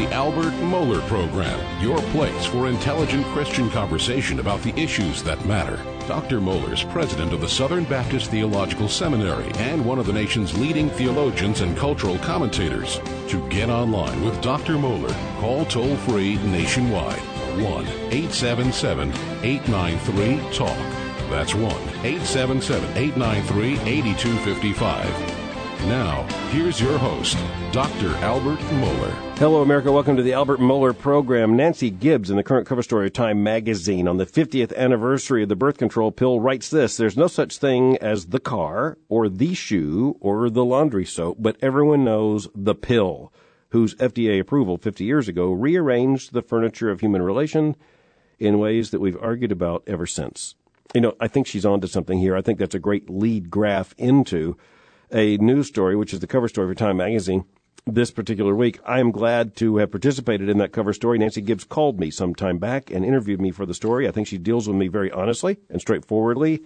the Albert Mohler Program, your place for intelligent Christian conversation about the issues that matter. Dr. Mohler is president of the Southern Baptist Theological Seminary and one of the nation's leading theologians and cultural commentators. To get online with Dr. Mohler, call toll-free nationwide, 1-877-893-TALK. That's 1-877-893-8255. Now, here's your host, Dr. Albert Mohler. Hello, America. Welcome to the Albert Mohler Program. Nancy Gibbs, in the current cover story of Time magazine, on the 50th anniversary of the birth control pill, writes this: "There's no such thing as the car, or the shoe, or the laundry soap, but everyone knows the pill, whose FDA approval 50 years ago rearranged the furniture of human relation in ways that we've argued about ever since." You know, I think she's on to something here. I think that's a great lead graph into a news story, which is the cover story for Time magazine this particular week. I am glad to have participated in that cover story. Nancy Gibbs called me some time back and interviewed me for the story. I think she deals with me very honestly and straightforwardly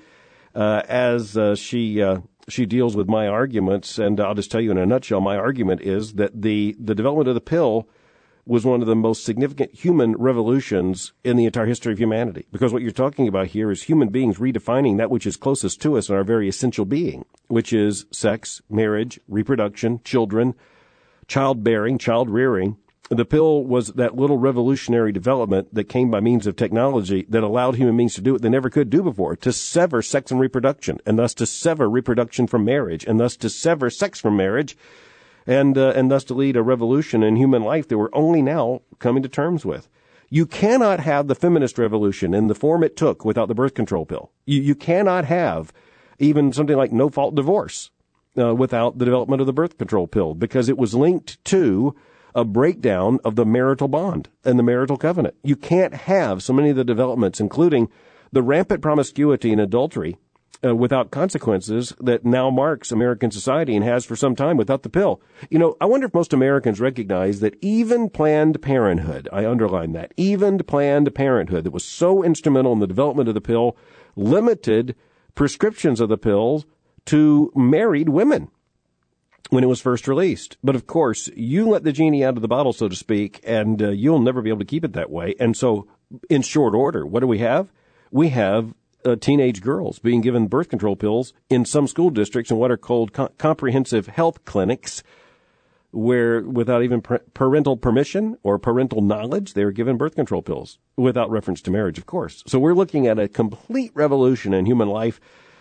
as she deals with my arguments. And I'll just tell you in a nutshell, my argument is that the development of the pill was one of the most significant human revolutions in the entire history of humanity. Because what you're talking about here is human beings redefining that which is closest to us in our very essential being, which is sex, marriage, reproduction, children, childbearing, child rearing. The pill was that little revolutionary development that came by means of technology that allowed human beings to do what they never could do before, to sever sex and reproduction, and thus to sever reproduction from marriage, and thus to sever sex from marriage, and thus to lead a revolution in human life that we're only now coming to terms with. You cannot have the feminist revolution in the form it took without the birth control pill. You cannot have even something like no-fault divorce without the development of the birth control pill, because it was linked to a breakdown of the marital bond and the marital covenant. You can't have so many of the developments, including the rampant promiscuity and adultery, without consequences that now marks American society and has for some time without the pill. You know, I wonder if most Americans recognize that even Planned Parenthood, I underline that, even Planned Parenthood that was so instrumental in the development of the pill, limited prescriptions of the pills to married women when it was first released. But of course, you let the genie out of the bottle, so to speak, and you'll never be able to keep it that way. And so, in short order, what do we have? We have teenage girls being given birth control pills in some school districts in what are called comprehensive health clinics, where without even parental permission or parental knowledge, they were given birth control pills without reference to marriage, of course. So we're looking at a complete revolution in human life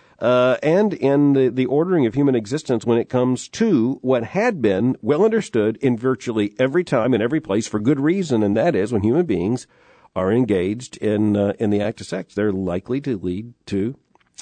and in the ordering of human existence when it comes to what had been well understood in virtually every time and every place for good reason, and that is when human beings are engaged in the act of sex, they're likely to lead to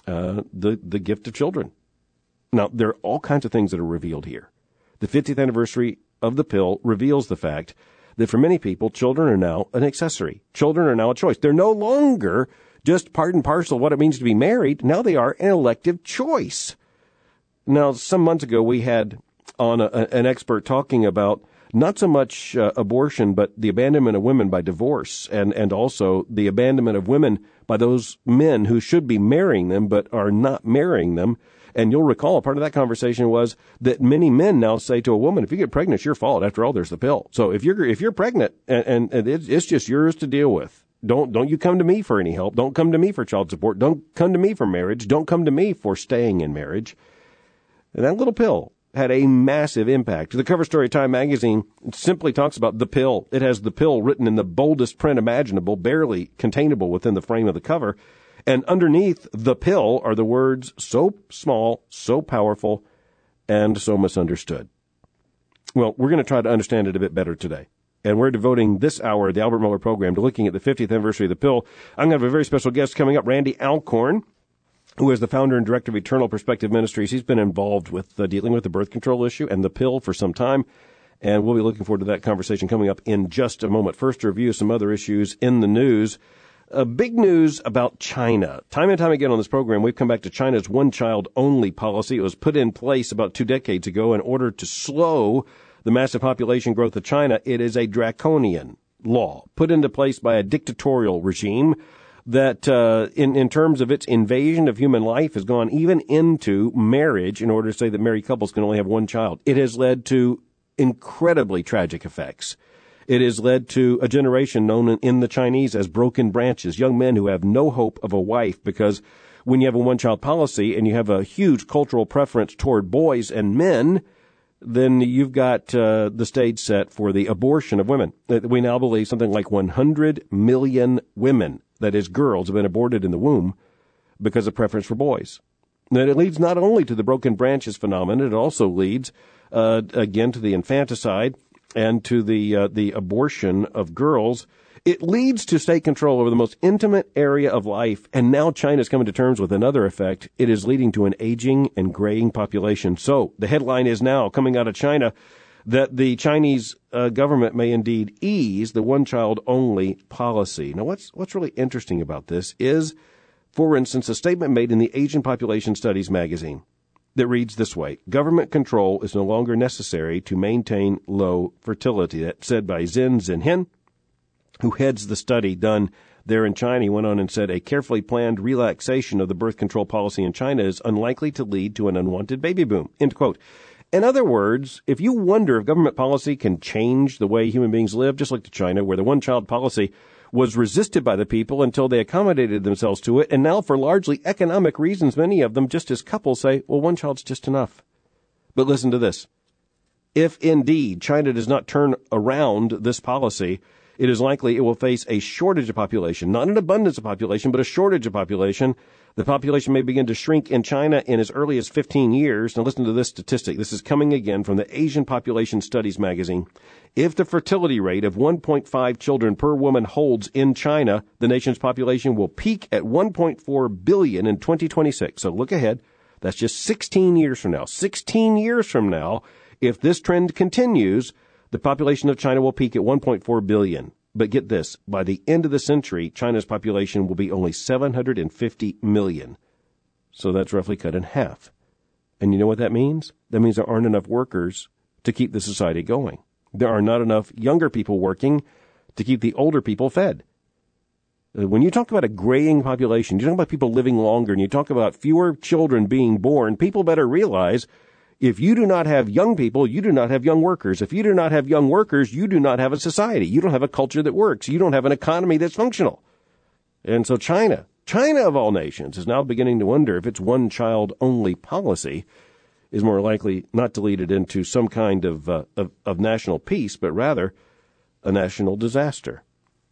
the gift of children. Now, there are all kinds of things that are revealed here. The 50th anniversary of the pill reveals the fact that for many people, children are now an accessory. Children are now a choice. They're no longer just part and parcel of what it means to be married. Now they are an elective choice. Now, some months ago, we had on an expert talking about not so much abortion, but the abandonment of women by divorce, and also the abandonment of women by those men who should be marrying them but are not marrying them. And you'll recall part of that conversation was that many men now say to a woman, if you get pregnant, it's your fault. After all, there's the pill. So if you're pregnant and it's just yours to deal with, don't you come to me for any help. Don't come to me for child support. Don't come to me for marriage. Don't come to me for staying in marriage. And that little pill had a massive impact. The cover story of Time magazine simply talks about the pill. It has the pill written in the boldest print imaginable, barely containable within the frame of the cover. And underneath the pill are the words, so small, so powerful, and so misunderstood. Well, we're going to try to understand it a bit better today. And we're devoting this hour of the Albert Mohler program to looking at the 50th anniversary of the pill. I'm going to have a very special guest coming up, Randy Alcorn, who is the founder and director of Eternal Perspective Ministries. He's been involved with dealing with the birth control issue and the pill for some time, and we'll be looking forward to that conversation coming up in just a moment. First, to review some other issues in the news. Big news about China. Time and time again on this program, we've come back to China's one-child-only policy. It was put in place about 2 decades ago in order to slow the massive population growth of China. It is a draconian law put into place by a dictatorial regime that in terms of its invasion of human life has gone even into marriage in order to say that married couples can only have one child. It has led to incredibly tragic effects. It has led to a generation known in the Chinese as broken branches, young men who have no hope of a wife because when you have a one-child policy and you have a huge cultural preference toward boys and men, then you've got the stage set for the abortion of women. We now believe something like 100 million women, that is girls, have been aborted in the womb because of preference for boys. And it leads not only to the broken branches phenomenon, it also leads, again, to the infanticide and to the abortion of girls. It leads to state control over the most intimate area of life, and now China's coming to terms with another effect. It is leading to an aging and graying population. So the headline is now coming out of China that the Chinese government may indeed ease the one-child-only policy. Now, what's really interesting about this is, for instance, a statement made in the Asian Population Studies magazine that reads this way: government control is no longer necessary to maintain low fertility. That's said by Zhen Zhenhen, who heads the study done there in China. He went on and said a carefully planned relaxation of the birth control policy in China is unlikely to lead to an unwanted baby boom. End quote. In other words, if you wonder if government policy can change the way human beings live, just look to China, where the one-child policy was resisted by the people until they accommodated themselves to it. And now, for largely economic reasons, many of them, just as couples, say, well, one child's just enough. But listen to this. If indeed China does not turn around this policy, it is likely it will face a shortage of population, not an abundance of population, but a shortage of population. The population may begin to shrink in China in as early as 15 years. Now listen to this statistic. This is coming again from the Asian Population Studies magazine. If the fertility rate of 1.5 children per woman holds in China, the nation's population will peak at 1.4 billion in 2026. So look ahead. That's just 16 years from now. 16 years from now, if this trend continues, the population of China will peak at 1.4 billion. But get this, by the end of the century, China's population will be only 750 million. So that's roughly cut in half. And you know what that means? That means there aren't enough workers to keep the society going. There are not enough younger people working to keep the older people fed. When you talk about a graying population, you talk about people living longer, and you talk about fewer children being born, people better realize if you do not have young people, you do not have young workers. If you do not have young workers, you do not have a society. You don't have a culture that works. You don't have an economy that's functional. And so China of all nations, is now beginning to wonder if its one-child-only policy is more likely not to lead it into some kind of national peace, but rather a national disaster.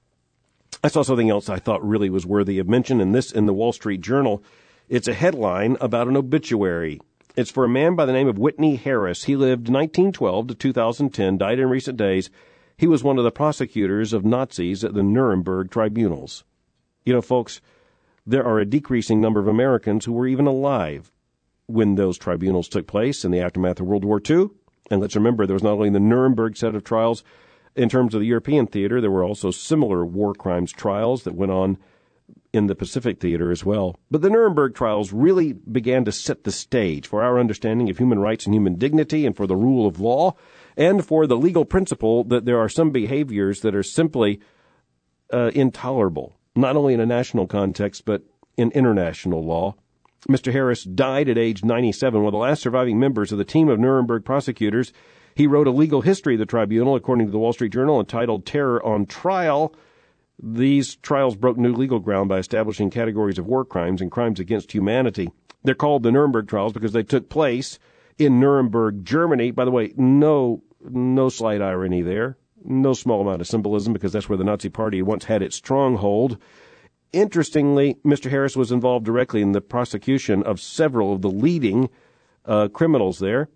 I saw something else I thought really was worthy of mention, and this in the Wall Street Journal. It's a headline about an obituary. It's for a man by the name of Whitney Harris. He lived 1912 to 2010, died in recent days. He was one of the prosecutors of Nazis at the Nuremberg tribunals. You know, folks, there are a decreasing number of Americans who were even alive when those tribunals took place in the aftermath of World War II. And let's remember, there was not only the Nuremberg set of trials. In terms of the European theater, there were also similar war crimes trials that went on in the Pacific theater as well. But the Nuremberg trials really began to set the stage for our understanding of human rights and human dignity, and for the rule of law, and for the legal principle that there are some behaviors that are simply intolerable, not only in a national context, but in international law. Mr. Harris died at age 97, one of the last surviving members of the team of Nuremberg prosecutors. He wrote a legal history of the tribunal, according to the Wall Street Journal, entitled Terror on Trial. These trials broke new legal ground by establishing categories of war crimes and crimes against humanity. They're called the Nuremberg trials because they took place in Nuremberg, Germany. By the way, no slight irony there. No small amount of symbolism, because that's where the Nazi Party once had its stronghold. Interestingly, Mr. Harris was involved directly in the prosecution of several of the leading criminals there.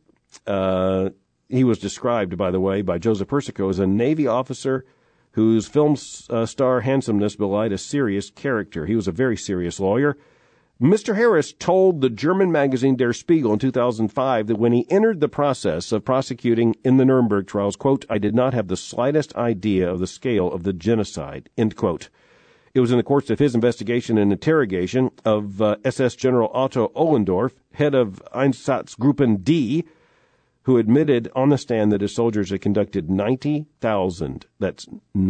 He was described, by the way, by Joseph Persico as a Navy officer whose film star handsomeness belied a serious character. He was a very serious lawyer. Mr. Harris told the German magazine Der Spiegel in 2005 that when he entered the process of prosecuting in the Nuremberg trials, quote, I did not have the slightest idea of the scale of the genocide, end quote. It was in the course of his investigation and interrogation of SS General Otto Ohlendorf, head of Einsatzgruppen D, who admitted on the stand that his soldiers had conducted 90,000, that's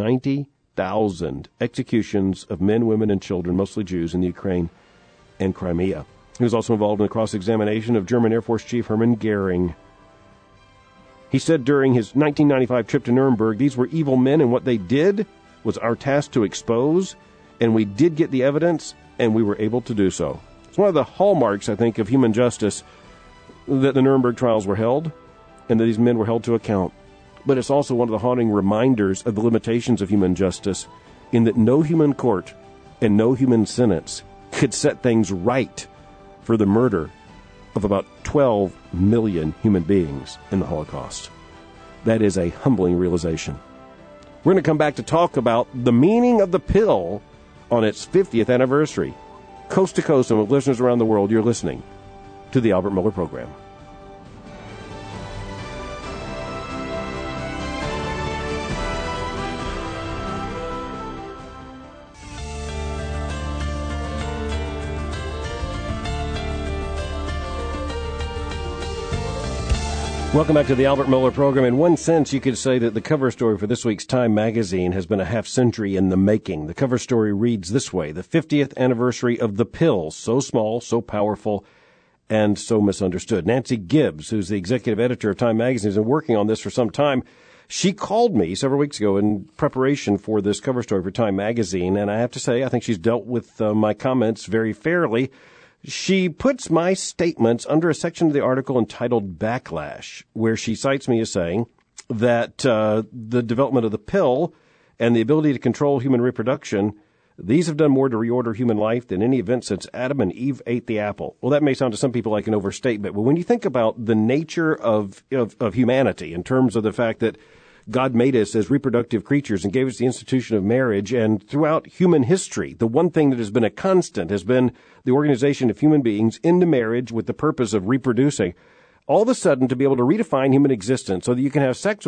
90,000 executions of men, women, and children, mostly Jews, in the Ukraine and Crimea. He was also involved in the cross-examination of German Air Force Chief Hermann Goering. He said during his 1995 trip to Nuremberg, these were evil men, and what they did was our task to expose, and we did get the evidence, and we were able to do so. It's one of the hallmarks, I think, of human justice that the Nuremberg trials were held, and that these men were held to account. But it's also one of the haunting reminders of the limitations of human justice, in that no human court and no human sentence could set things right for the murder of about 12 million human beings in the Holocaust. That is a humbling realization. We're going to come back to talk about the meaning of the pill on its 50th anniversary. Coast to coast and with listeners around the world, you're listening to the Albert Mohler Program. Welcome back to the Albert Mohler Program. In one sense, you could say that the cover story for this week's Time magazine has been a half-century in the making. The cover story reads this way: the 50th anniversary of the pill, so small, so powerful, and so misunderstood. Nancy Gibbs, who's the executive editor of Time magazine, has been working on this for some time. She called me several weeks ago in preparation for this cover story for Time magazine, and I have to say, I think she's dealt with my comments very fairly. She puts my statements under a section of the article entitled Backlash, where she cites me as saying that the development of the pill and the ability to control human reproduction, these have done more to reorder human life than any event since Adam and Eve ate the apple. Well, that may sound to some people like an overstatement, but when you think about the nature of humanity in terms of the fact that God made us as reproductive creatures and gave us the institution of marriage. And throughout human history, the one thing that has been a constant has been the organization of human beings into marriage with the purpose of reproducing. All of a sudden, to be able to redefine human existence so that you can have sex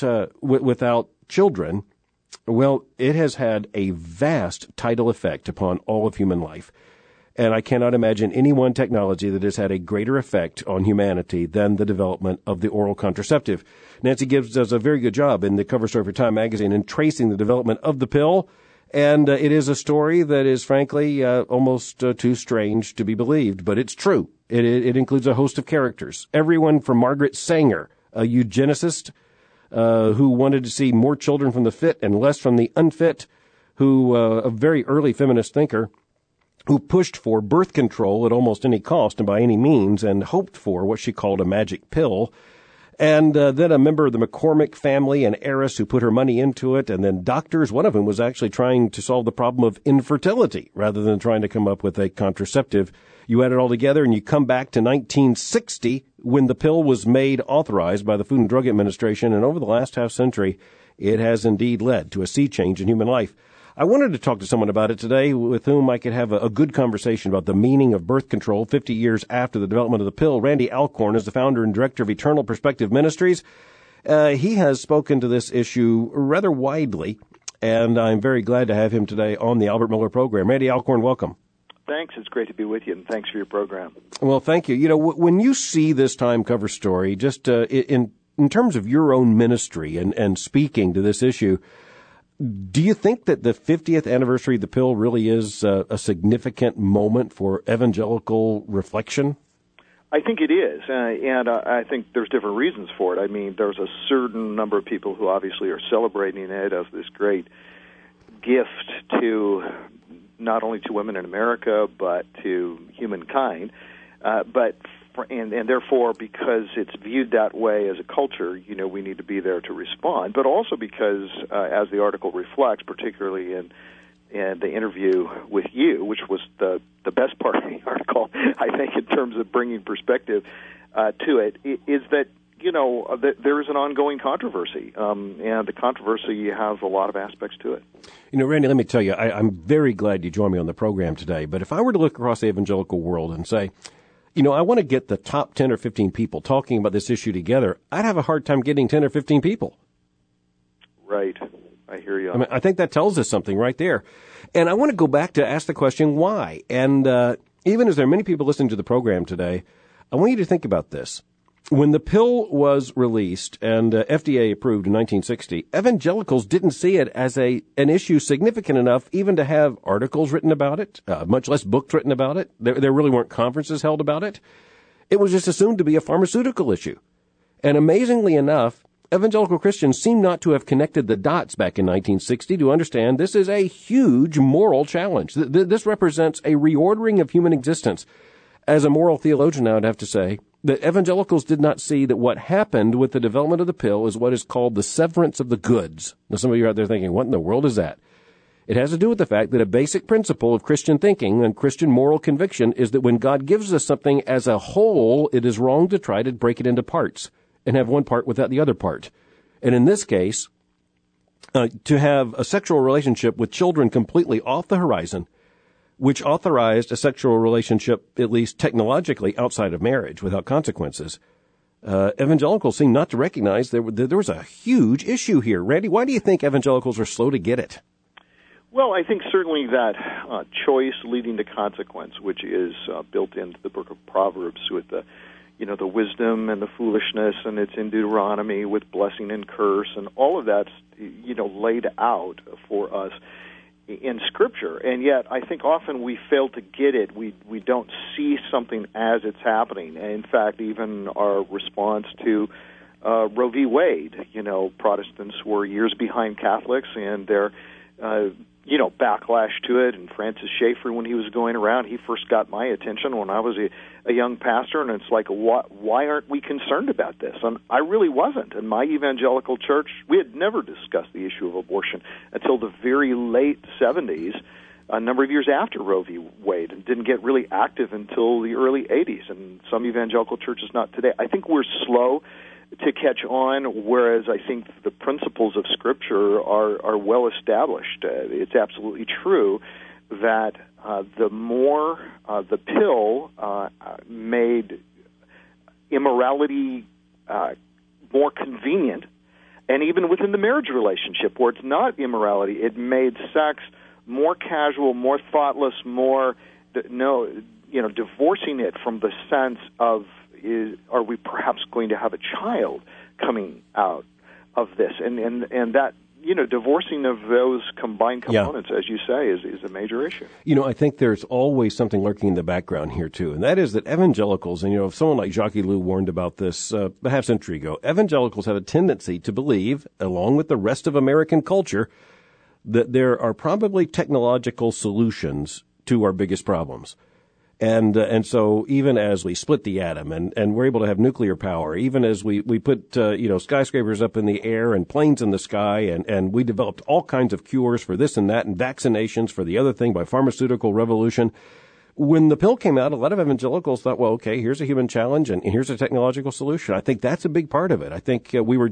without children, well, it has had a vast tidal effect upon all of human life. And I cannot imagine any one technology that has had a greater effect on humanity than the development of the oral contraceptive. Nancy Gibbs does a very good job in the cover story for Time magazine in tracing the development of the pill. And it is a story that is, frankly, almost too strange to be believed. But it's true. It includes a host of characters. Everyone from Margaret Sanger, a eugenicist who wanted to see more children from the fit and less from the unfit, who a very early feminist thinker, who pushed for birth control at almost any cost and by any means and hoped for what she called a magic pill. And then a member of the McCormick family, an heiress who put her money into it, and then doctors, one of whom was actually trying to solve the problem of infertility rather than trying to come up with a contraceptive. You add it all together and you come back to 1960 when the pill was made authorized by the Food and Drug Administration, and over the last half century, it has indeed led to a sea change in human life. I wanted to talk to someone about it today with whom I could have a good conversation about the meaning of birth control 50 years after the development of the pill. Randy Alcorn is the founder and director of Eternal Perspective Ministries. He has spoken to this issue rather widely, and I'm very glad to have him today on the Albert Mohler Program. Randy Alcorn, welcome. Thanks. It's great to be with you, and thanks for your program. Well, thank you. You know, when you see this Time cover story, just in terms of your own ministry and speaking to this issue, do you think that the 50th anniversary of the pill really is a significant moment for evangelical reflection? I think it is, and I think there's different reasons for it. I mean, there's a certain number of people who obviously are celebrating it as this great gift to not only to women in America, but to humankind. And therefore, because it's viewed that way as a culture, you know, we need to be there to respond. But also because, as the article reflects, particularly in the interview with you, which was the best part of the article, I think, in terms of bringing perspective to it, is that, you know, there is an ongoing controversy, and the controversy has a lot of aspects to it. You know, Randy, let me tell you, I'm very glad you joined me on the program today. But if I were to look across the evangelical world and say, you know, I want to get the top 10 or 15 people talking about this issue together, I'd have a hard time getting 10 or 15 people. Right. I hear you. I mean, I think that tells us something right there. And I want to go back to ask the question, why? And even as there are many people listening to the program today, I want you to think about this. When the pill was released and FDA approved in 1960, evangelicals didn't see it as an issue significant enough even to have articles written about it, much less books written about it. There really weren't conferences held about it. It was just assumed to be a pharmaceutical issue. And amazingly enough, evangelical Christians seem not to have connected the dots back in 1960 to understand this is a huge moral challenge. This represents a reordering of human existence. As a moral theologian, I would have to say that evangelicals did not see that what happened with the development of the pill is what is called the severance of the goods. Now, some of you are out there thinking, what in the world is that? It has to do with the fact that a basic principle of Christian thinking and Christian moral conviction is that when God gives us something as a whole, it is wrong to try to break it into parts and have one part without the other part. And in this case, to have a sexual relationship with children completely off the horizon, which authorized a sexual relationship, at least technologically, outside of marriage without consequences, evangelicals seem not to recognize there was a huge issue here. Randy, why do you think evangelicals are slow to get it? Well, I think certainly that choice leading to consequence, which is built into the book of Proverbs with the wisdom and the foolishness, and it's in Deuteronomy with blessing and curse, and all of that's, laid out for us in Scripture. And yet, I think often we fail to get it. We don't see something as it's happening. And in fact, even our response to Roe v. Wade, Protestants were years behind Catholics, and their backlash to it. And Francis Schaeffer, when he was going around, he first got my attention when I was a young pastor, and it's like, why aren't we concerned about this? And I really wasn't. In my evangelical church, we had never discussed the issue of abortion until the very late 70s, a number of years after Roe v. Wade, and didn't get really active until the early 80s, and some evangelical churches not today. I think we're slow to catch on, whereas I think the principles of Scripture are well established. It's absolutely true that the more the pill made immorality more convenient, and even within the marriage relationship where it's not immorality, it made sex more casual, more thoughtless, more divorcing it from the sense of, are we perhaps going to have a child coming out of this? And that, divorcing of those combined components, as you say, is a major issue. I think there's always something lurking in the background here, too, and that is that evangelicals, and, if someone like Jacques Ellul warned about this a half century ago, evangelicals have a tendency to believe, along with the rest of American culture, that there are probably technological solutions to our biggest problems. And so even as we split the atom and we're able to have nuclear power, even as we put, skyscrapers up in the air and planes in the sky, and we developed all kinds of cures for this and that and vaccinations for the other thing by pharmaceutical revolution. When the pill came out, a lot of evangelicals thought, well, okay, here's a human challenge and here's a technological solution. I think that's a big part of it. I think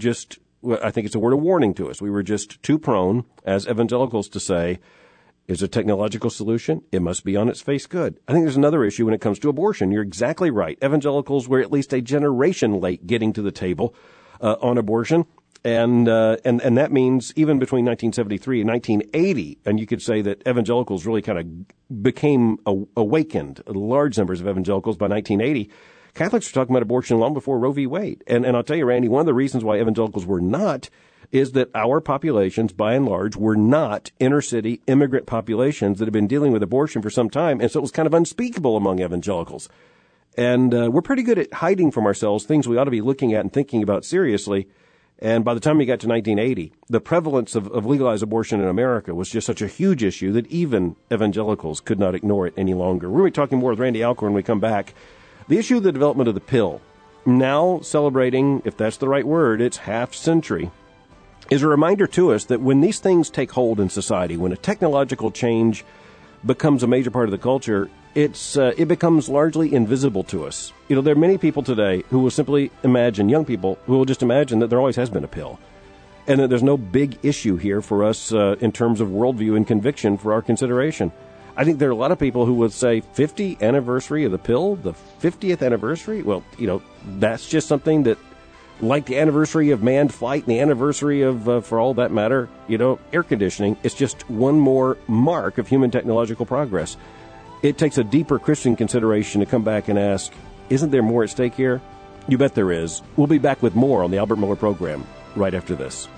I think it's a word of warning to us. We were just too prone as evangelicals to say, is a technological solution? It must be on its face good. I think there's another issue when it comes to abortion. You're exactly right. Evangelicals were at least a generation late getting to the table on abortion. And that means even between 1973 and 1980, and you could say that evangelicals really kind of became awakened, large numbers of evangelicals by 1980. Catholics were talking about abortion long before Roe v. Wade. And I'll tell you, Randy, one of the reasons why evangelicals were not is that our populations, by and large, were not inner-city immigrant populations that have been dealing with abortion for some time, and so it was kind of unspeakable among evangelicals. And we're pretty good at hiding from ourselves things we ought to be looking at and thinking about seriously. And by the time we got to 1980, the prevalence of legalized abortion in America was just such a huge issue that even evangelicals could not ignore it any longer. We're going to be talking more with Randy Alcorn when we come back. The issue of the development of the pill, now celebrating, if that's the right word, its half-century, is a reminder to us that when these things take hold in society, when a technological change becomes a major part of the culture, it becomes largely invisible to us. There are many people today who will simply imagine, young people, who will just imagine that there always has been a pill, and that there's no big issue here for us in terms of worldview and conviction for our consideration. I think there are a lot of people who would say 50th anniversary of the pill, the 50th anniversary, well, that's just something that, like the anniversary of manned flight and the anniversary of, for all that matter, air conditioning, it's just one more mark of human technological progress. It takes a deeper Christian consideration to come back and ask, isn't there more at stake here? You bet there is. We'll be back with more on the Albert Mohler program right after this.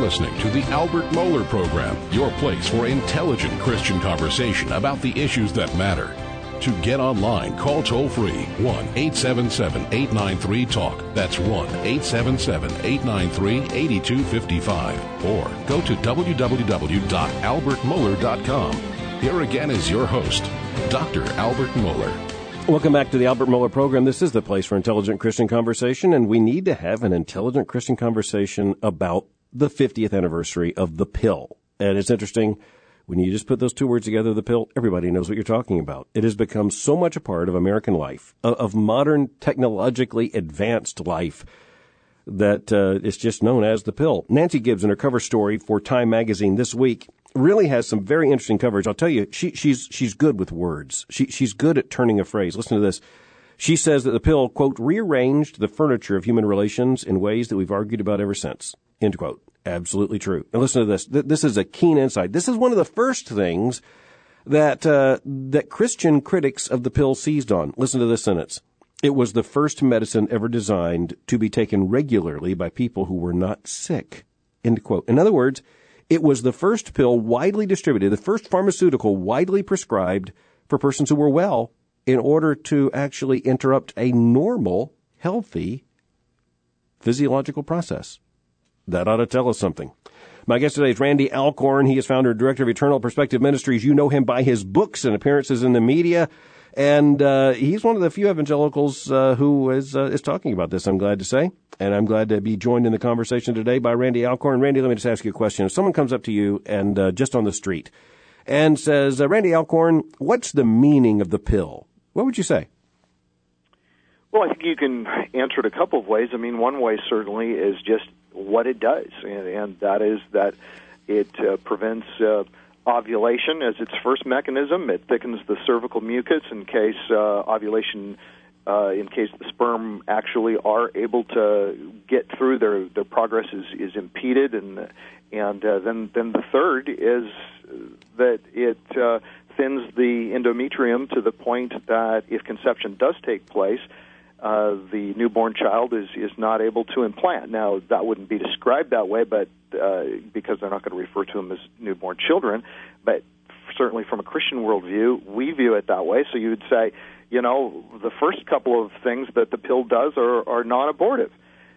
listening to the Albert Mohler Program, your place for intelligent Christian conversation about the issues that matter. To get online, call toll-free 1-877-893-TALK. That's 1-877-893-8255. Or go to www.albertmohler.com. Here again is your host, Dr. Albert Mohler. Welcome back to the Albert Mohler Program. This is the place for intelligent Christian conversation, and we need to have an intelligent Christian conversation about the 50th anniversary of the pill. And it's interesting, when you just put those two words together, the pill, everybody knows what you're talking about. It has become so much a part of American life, of modern, technologically advanced life, that it's just known as the pill. Nancy Gibbs, in her cover story for Time magazine this week, really has some very interesting coverage. I'll tell you, she's good with words. She's good at turning a phrase. Listen to this. She says that the pill, quote, rearranged the furniture of human relations in ways that we've argued about ever since, end quote. Absolutely true. Now listen to this. This is a keen insight. This is one of the first things that Christian critics of the pill seized on. Listen to this sentence. It was the first medicine ever designed to be taken regularly by people who were not sick, end quote. In other words, it was the first pill widely distributed, the first pharmaceutical widely prescribed for persons who were well in order to actually interrupt a normal, healthy physiological process. That ought to tell us something. My guest today is Randy Alcorn. He is founder and director of Eternal Perspective Ministries. You know him by his books and appearances in the media. And he's one of the few evangelicals who is talking about this, I'm glad to say. And I'm glad to be joined in the conversation today by Randy Alcorn. Randy, let me just ask you a question. If someone comes up to you and just on the street and says, Randy Alcorn, what's the meaning of the pill? What would you say? Well, I think you can answer it a couple of ways. I mean, one way certainly is just what it does, and that is that it prevents ovulation as its first mechanism. It thickens the cervical mucus in case ovulation, in case the sperm actually are able to get through, their progress is impeded, and then the third is that it thins the endometrium to the point that if conception does take place, the newborn child is not able to implant. Now, that wouldn't be described that way, but because they're not going to refer to them as newborn children. But certainly from a Christian worldview, we view it that way. So you would say, you know, the first couple of things that the pill does are non-abortive.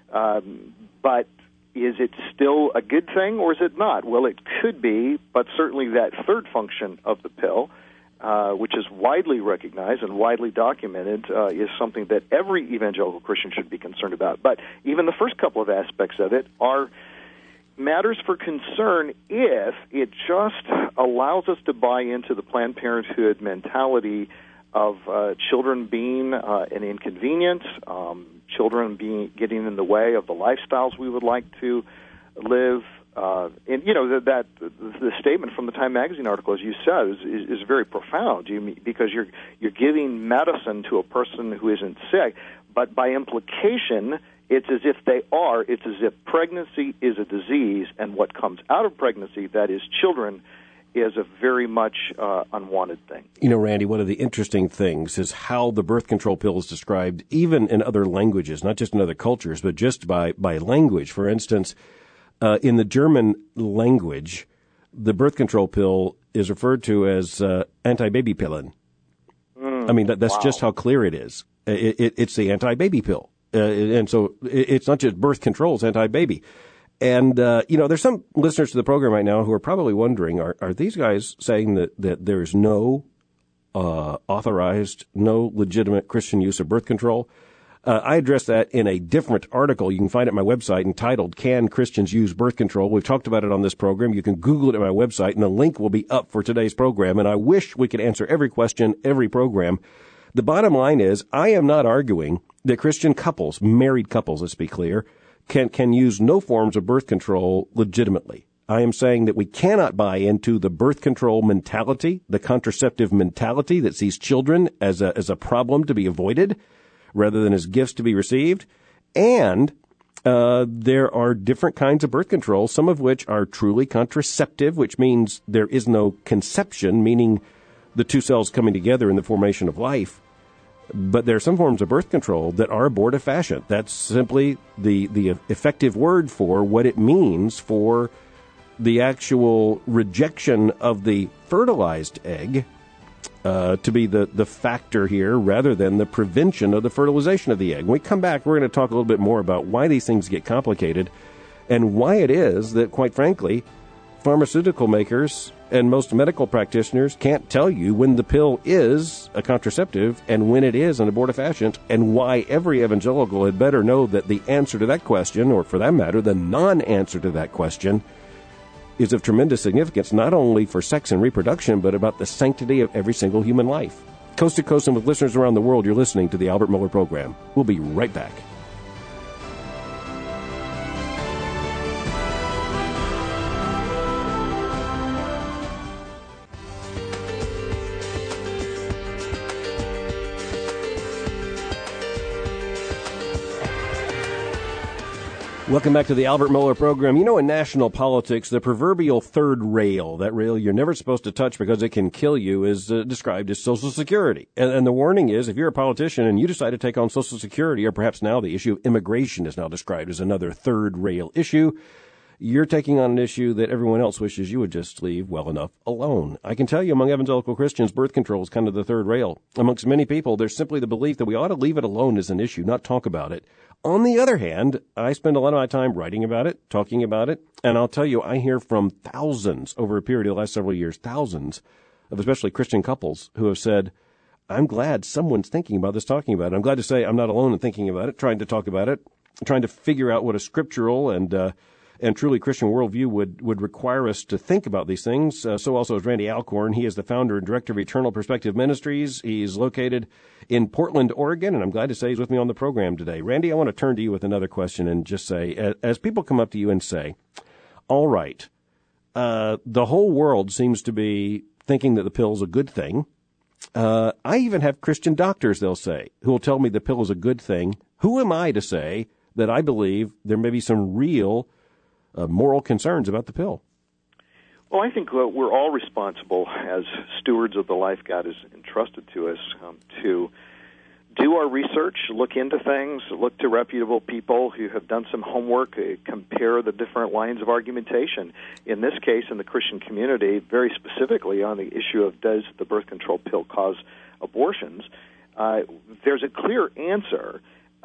But is it still a good thing or is it not? Well, it could be, but certainly that third function of the pill, which is widely recognized and widely documented, is something that every evangelical Christian should be concerned about. But even the first couple of aspects of it are matters for concern if it just allows us to buy into the Planned Parenthood mentality of children being an inconvenience, children getting in the way of the lifestyles we would like to live. And you know that the statement from the Time magazine article, as you said, is very profound. Because you're giving medicine to a person who isn't sick, but by implication, it's as if they are. It's as if pregnancy is a disease, and what comes out of pregnancy, that is children, is a very much unwanted thing. You know, Randy, one of the interesting things is how the birth control pill is described, even in other languages, not just in other cultures, but just by language. For instance, in the German language, the birth control pill is referred to as anti-baby-pillen. I mean, that's wow. Just how clear it is. It's the anti-baby pill. And so it's not just birth control, it's anti-baby. And, you know, there's some listeners to the program right now who are probably wondering, are these guys saying that there's no authorized, no legitimate Christian use of birth control? I addressed that in a different article. You can find it at my website entitled, Can Christians Use Birth Control? We've talked about it on this program. You can Google it at my website, and the link will be up for today's program. And I wish we could answer every question, every program. The bottom line is, I am not arguing that Christian couples, married couples, let's be clear, can use no forms of birth control legitimately. I am saying that we cannot buy into the birth control mentality, the contraceptive mentality that sees children as a problem to be avoided rather than as gifts to be received. And there are different kinds of birth control, some of which are truly contraceptive, which means there is no conception, meaning the two cells coming together in the formation of life. But there are some forms of birth control that are abortifacient. That's simply the effective word for what it means for the actual rejection of the fertilized egg to be the factor here rather than the prevention of the fertilization of the egg. When we come back, we're going to talk a little bit more about why these things get complicated and why it is that, quite frankly, pharmaceutical makers and most medical practitioners can't tell you when the pill is a contraceptive and when it is an abortifacient, and why every evangelical had better know that the answer to that question, or for that matter, the non-answer to that question, is of tremendous significance, not only for sex and reproduction, but about the sanctity of every single human life. Coast to coast and with listeners around the world, you're listening to the Albert Mohler Program. We'll be right back. Welcome back to the Albert Mohler Program. You know, in national politics, the proverbial third rail, that rail you're never supposed to touch because it can kill you, is described as Social Security. And the warning is, if you're a politician and you decide to take on Social Security, or perhaps now the issue of immigration is now described as another third rail issue, you're taking on an issue that everyone else wishes you would just leave well enough alone. I can tell you, among evangelical Christians, birth control is kind of the third rail. Amongst many people, there's simply the belief that we ought to leave it alone as an issue, not talk about it. On the other hand, I spend a lot of my time writing about it, talking about it, and I'll tell you, I hear from thousands over a period of the last several years, thousands of especially Christian couples who have said, I'm glad someone's thinking about this, talking about it. I'm glad to say I'm not alone in thinking about it, trying to talk about it, trying to figure out what a scriptural and truly Christian worldview would require us to think about these things. So also is Randy Alcorn. He is the founder and director of Eternal Perspective Ministries. He's located in Portland, Oregon, and I'm glad to say he's with me on the program today. Randy, I want to turn to you with another question and just say, as people come up to you and say, all right, the whole world seems to be thinking that the pill is a good thing. I even have Christian doctors, they'll say, who will tell me the pill is a good thing. Who am I to say that I believe there may be some real moral concerns about the pill? Well, I think we're all responsible as stewards of the life God has entrusted to us to do our research, look into things, look to reputable people who have done some homework, compare the different lines of argumentation. In this case, in the Christian community, very specifically on the issue of does the birth control pill cause abortions, there's a clear answer.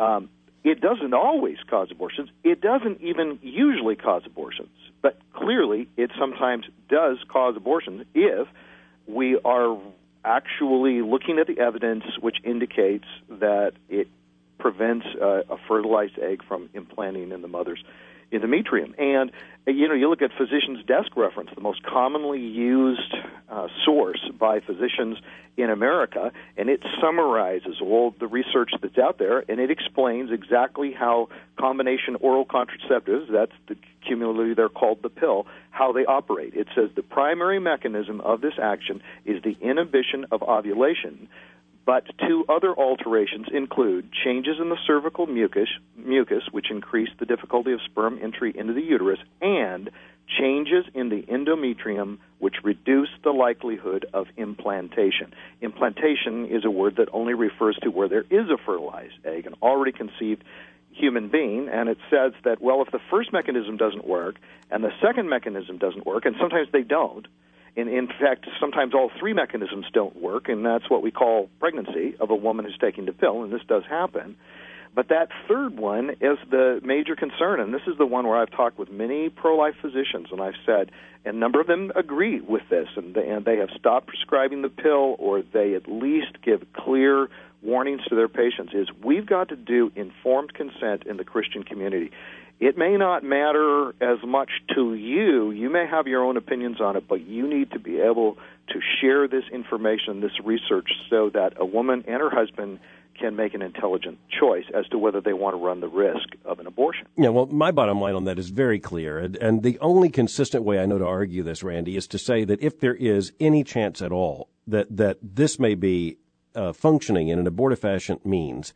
It doesn't always cause abortions. It doesn't even usually cause abortions. But clearly, it sometimes does cause abortions if we are actually looking at the evidence which indicates that it prevents a fertilized egg from implanting in the mother's endometrium. And, you look at Physician's Desk reference, the most commonly used source by physicians in America, and it summarizes all the research that's out there, and it explains exactly how combination oral contraceptives, that's cumulatively they're called the pill, how they operate. It says the primary mechanism of this action is the inhibition of ovulation, but two other alterations include changes in the cervical mucus, which increase the difficulty of sperm entry into the uterus, and changes in the endometrium, which reduce the likelihood of implantation. Implantation is a word that only refers to where there is a fertilized egg, an already conceived human being, and it says that, well, if the first mechanism doesn't work and the second mechanism doesn't work, and sometimes they don't, in fact, sometimes all three mechanisms don't work, and that's what we call pregnancy of a woman who's taking the pill, and this does happen. But that third one is the major concern, and this is the one where I've talked with many pro-life physicians, and I've said, and a number of them agree with this, and they have stopped prescribing the pill, or they at least give clear warnings to their patients, is we've got to do informed consent in the Christian community. It may not matter as much to you. You may have your own opinions on it, but you need to be able to share this information, this research, so that a woman and her husband can make an intelligent choice as to whether they want to run the risk of an abortion. Yeah, well, my bottom line on that is very clear. And the only consistent way I know to argue this, Randy, is to say that if there is any chance at all that this may be functioning in an abortifacient means,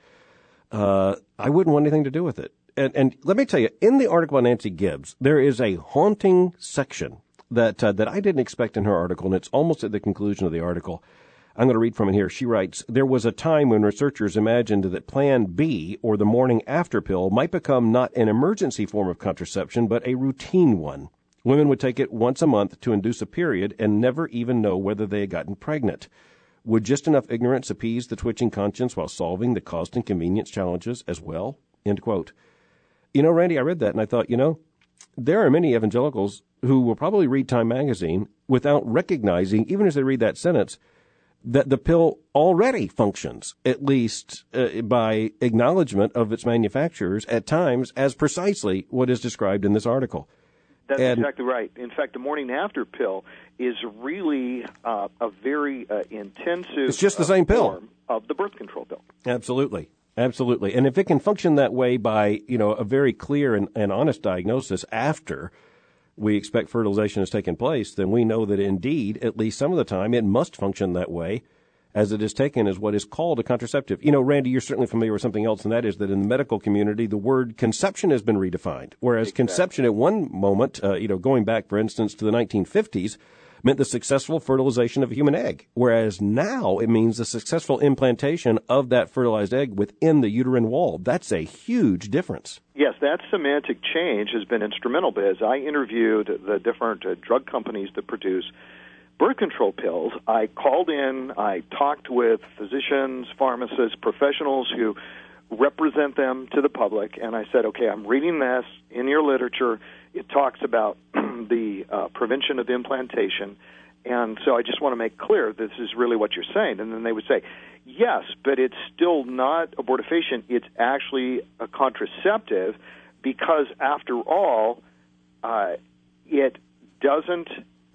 I wouldn't want anything to do with it. And let me tell you, in the article by Nancy Gibbs, there is a haunting section that I didn't expect in her article, and it's almost at the conclusion of the article. I'm going to read from it here. She writes, there was a time when researchers imagined that Plan B, or the morning after pill, might become not an emergency form of contraception, but a routine one. Women would take it once a month to induce a period and never even know whether they had gotten pregnant. Would just enough ignorance appease the twitching conscience while solving the cost and convenience challenges as well? End quote. You know, Randy, I read that and I thought, there are many evangelicals who will probably read Time magazine without recognizing, even as they read that sentence, that the pill already functions, at least by acknowledgement of its manufacturers at times, as precisely what is described in this article. That's exactly right. In fact, the morning after pill is really a very intensive it's just the same pill form of the birth control pill. Absolutely. Absolutely. And if it can function that way by, a very clear and honest diagnosis after we expect fertilization has taken place, then we know that indeed, at least some of the time, it must function that way as it is taken as what is called a contraceptive. Randy, you're certainly familiar with something else, and that is that in the medical community, the word conception has been redefined. Whereas conception at one moment, going back, for instance, to the 1950s, meant the successful fertilization of a human egg. Whereas now it means the successful implantation of that fertilized egg within the uterine wall. That's a huge difference. Yes, that semantic change has been instrumental, because I interviewed the different drug companies that produce birth control pills. I called in, I talked with physicians, pharmacists, professionals who represent them to the public, and I said, okay, I'm reading this in your literature. It talks about the prevention of implantation, and so I just want to make clear this is really what you're saying. And then they would say, yes, but it's still not abortifacient. It's actually a contraceptive, because after all, it doesn't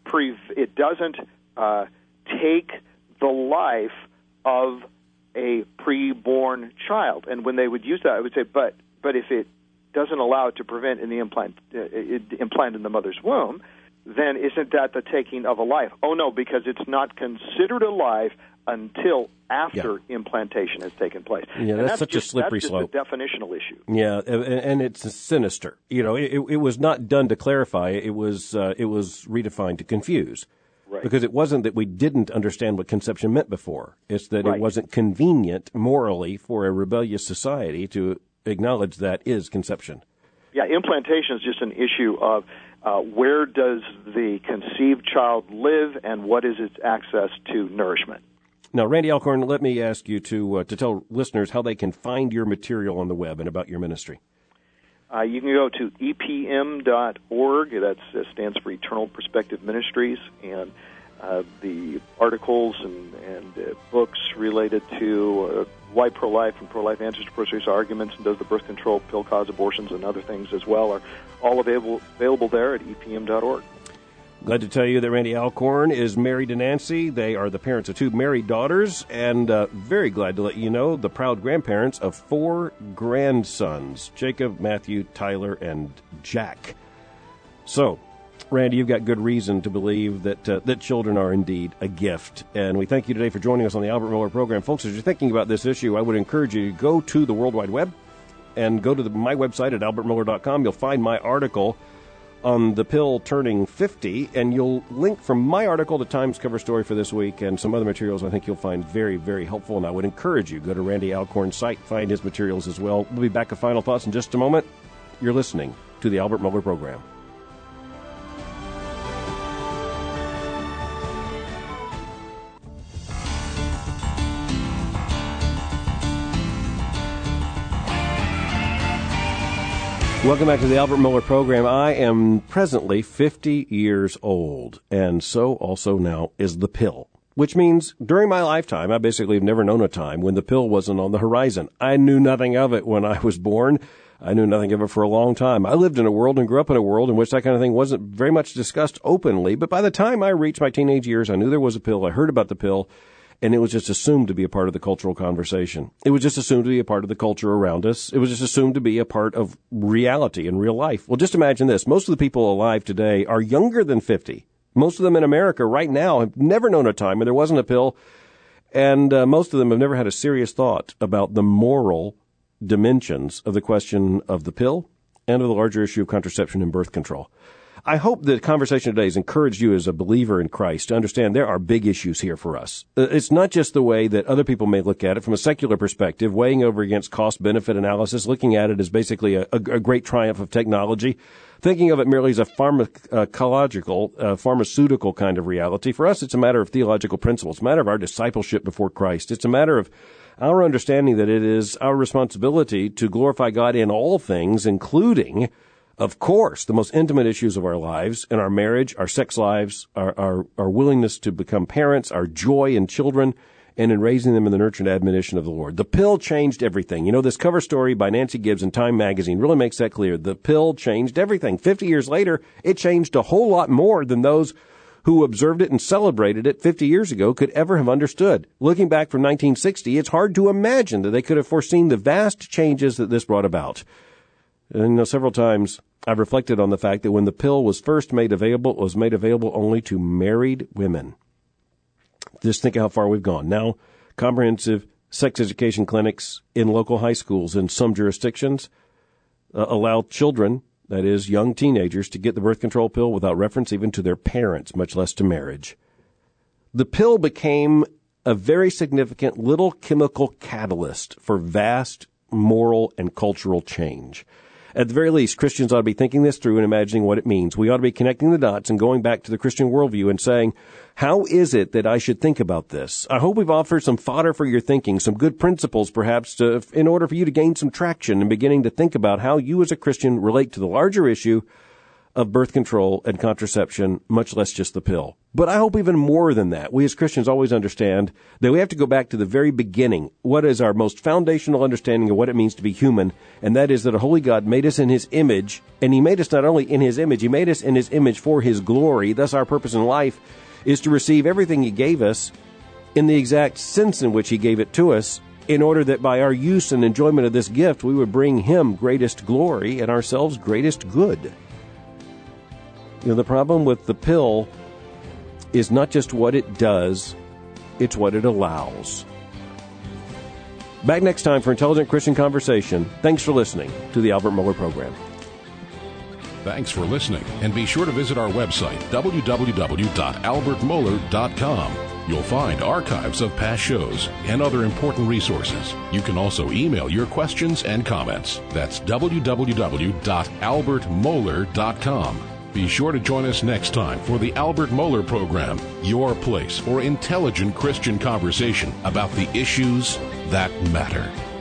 take the life of a preborn child. And when they would use that, I would say, but if it doesn't allow it to prevent in the implant in the mother's womb, then isn't that the taking of a life? Oh, no, because it's not considered a life until after implantation has taken place. Yeah, that's such a slippery slope. That's just a definitional issue. Yeah, and it's sinister. It was not done to clarify. It was redefined to confuse. Right. Because it wasn't that we didn't understand what conception meant before. It's that it wasn't convenient morally for a rebellious society to acknowledge that is conception. Yeah, implantation is just an issue of where does the conceived child live and what is its access to nourishment. Now, Randy Alcorn, let me ask you to tell listeners how they can find your material on the web and about your ministry. You can go to epm.org. That stands for Eternal Perspective Ministries, and the articles and books related to why pro-life and pro-life answers to pro-choice arguments, and does the birth control pill cause abortions, and other things as well, are all available there at epm.org. Glad to tell you that Randy Alcorn is married to Nancy. They are the parents of 2 married daughters, and very glad to let you know the proud grandparents of 4 grandsons, Jacob, Matthew, Tyler, and Jack. So, Randy, you've got good reason to believe that children are indeed a gift. And we thank you today for joining us on the Albert Mohler program. Folks, as you're thinking about this issue, I would encourage you to go to the World Wide Web and go to my website at albertmohler.com. You'll find my article on the pill turning 50, and you'll link from my article to Time's cover story for this week and some other materials I think you'll find very, very helpful. And I would encourage you, go to Randy Alcorn's site, find his materials as well. We'll be back with final thoughts in just a moment. You're listening to the Albert Mohler program. Welcome back to the Albert Mohler program. I am presently 50 years old, and so also now is the pill, which means during my lifetime, I basically have never known a time when the pill wasn't on the horizon. I knew nothing of it when I was born. I knew nothing of it for a long time. I lived in a world and grew up in a world in which that kind of thing wasn't very much discussed openly, but by the time I reached my teenage years, I knew there was a pill. I heard about the pill, and it was just assumed to be a part of the cultural conversation. It was just assumed to be a part of the culture around us. It was just assumed to be a part of reality in real life. Well, just imagine this. Most of the people alive today are younger than 50. Most of them in America right now have never known a time when there wasn't a pill, and most of them have never had a serious thought about the moral dimensions of the question of the pill and of the larger issue of contraception and birth control. I hope the conversation today has encouraged you as a believer in Christ to understand there are big issues here for us. It's not just the way that other people may look at it from a secular perspective, weighing over against cost-benefit analysis, looking at it as basically a great triumph of technology, thinking of it merely as a pharmaceutical kind of reality. For us, it's a matter of theological principles. It's a matter of our discipleship before Christ. It's a matter of our understanding that it is our responsibility to glorify God in all things, including, of course, the most intimate issues of our lives, in our marriage, our sex lives, our willingness to become parents, our joy in children, and in raising them in the nurture and admonition of the Lord. The pill changed everything. You know, this cover story by Nancy Gibbs in Time magazine really makes that clear. The pill changed everything. 50 years later, it changed a whole lot more than those who observed it and celebrated it 50 years ago could ever have understood. Looking back from 1960, it's hard to imagine that they could have foreseen the vast changes that this brought about. And several times I've reflected on the fact that when the pill was first made available, it was made available only to married women. Just think how far we've gone. Now, comprehensive sex education clinics in local high schools in some jurisdictions allow children, that is, young teenagers, to get the birth control pill without reference even to their parents, much less to marriage. The pill became a very significant little chemical catalyst for vast moral and cultural change. At the very least, Christians ought to be thinking this through and imagining what it means. We ought to be connecting the dots and going back to the Christian worldview and saying, how is it that I should think about this? I hope we've offered some fodder for your thinking, some good principles perhaps in order for you to gain some traction and beginning to think about how you as a Christian relate to the larger issue of birth control and contraception, much less just the pill. But I hope even more than that. We as Christians always understand that we have to go back to the very beginning. What is our most foundational understanding of what it means to be human? And that is that a holy God made us in His image, and He made us not only in His image, He made us in His image for His glory. Thus our purpose in life is to receive everything He gave us in the exact sense in which He gave it to us, in order that by our use and enjoyment of this gift, we would bring Him greatest glory and ourselves greatest good. You know, the problem with the pill is not just what it does, it's what it allows. Back next time for Intelligent Christian Conversation. Thanks for listening to the Albert Mohler Program. Thanks for listening, and be sure to visit our website, www.albertmohler.com. You'll find archives of past shows and other important resources. You can also email your questions and comments. That's www.albertmohler.com. Be sure to join us next time for the Albert Mohler Program, your place for intelligent Christian conversation about the issues that matter.